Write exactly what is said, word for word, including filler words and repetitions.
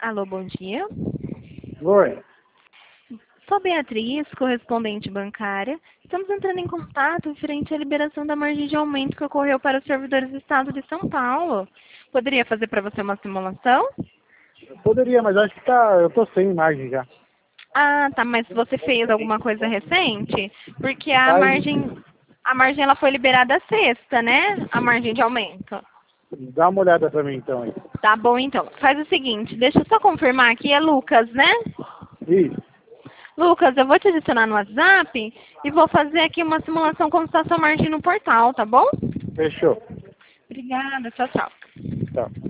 Alô, bom dia. Oi. Sou Beatriz, correspondente bancária. Estamos entrando em contato referente à liberação da margem de aumento que ocorreu para os servidores do Estado de São Paulo. Poderia fazer para você uma simulação? Poderia, mas acho que tá, eu tô sem margem já. Ah, tá, mas você fez alguma coisa recente? Porque a Faz, margem, a margem ela foi liberada sexta, né? A margem de aumento. dá uma olhada pra mim então aí. Tá bom, então. Faz o seguinte, deixa eu só confirmar aqui, é Lucas, né? Isso. Lucas, eu vou te adicionar no WhatsApp e vou fazer aqui uma simulação como está a sua margem no portal, tá bom? Fechou. Obrigada, tchau, tchau. Tá.